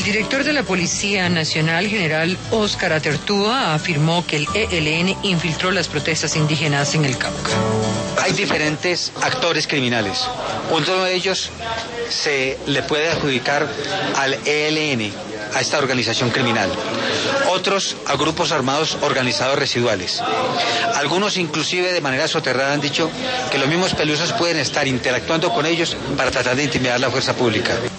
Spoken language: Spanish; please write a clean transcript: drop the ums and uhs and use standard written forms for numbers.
director de la Policía Nacional, general Óscar Atertúa, afirmó que el ELN infiltró las protestas indígenas en el Cauca. Hay diferentes actores criminales. Uno de ellos se le puede adjudicar al ELN, a esta organización criminal. Otros a grupos armados organizados residuales. Algunos inclusive de manera soterrada han dicho que los mismos pelusos pueden estar interactuando con ellos para tratar de intimidar la fuerza pública.